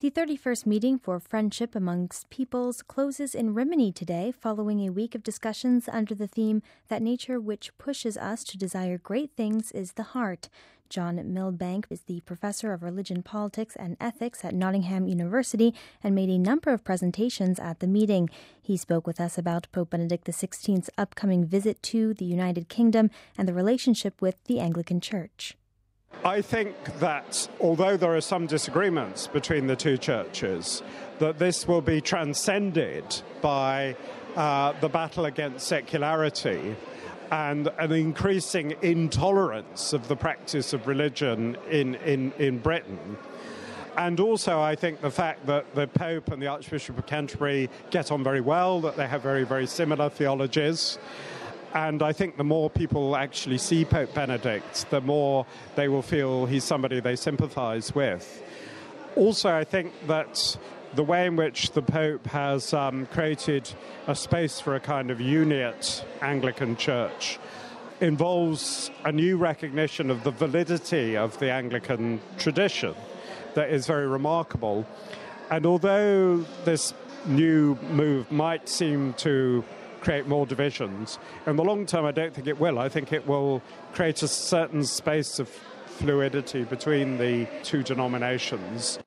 The 31st meeting for friendship amongst peoples closes in Rimini today, following a week of discussions under the theme that nature which pushes us to desire great things is the heart. John Milbank is the professor of religion, politics, and ethics at Nottingham University and made a number of presentations at the meeting. He spoke with us about Pope Benedict XVI's upcoming visit to the United Kingdom and the relationship with the Anglican Church. I think that although there are some disagreements between the two churches, that this will be transcended by the battle against secularity and an increasing intolerance of the practice of religion in Britain. And also, I think the fact that the Pope and the Archbishop of Canterbury get on very well, that they have very, very similar theologies. And I think the more people actually see Pope Benedict, the more they will feel he's somebody they sympathize with. Also, I think that the way in which the Pope has created a space for a kind of uniate Anglican Church involves a new recognition of the validity of the Anglican tradition that is very remarkable. And although this new move might seem to create more divisions, in the long term I don't think it will. I think it will create a certain space of fluidity between the two denominations.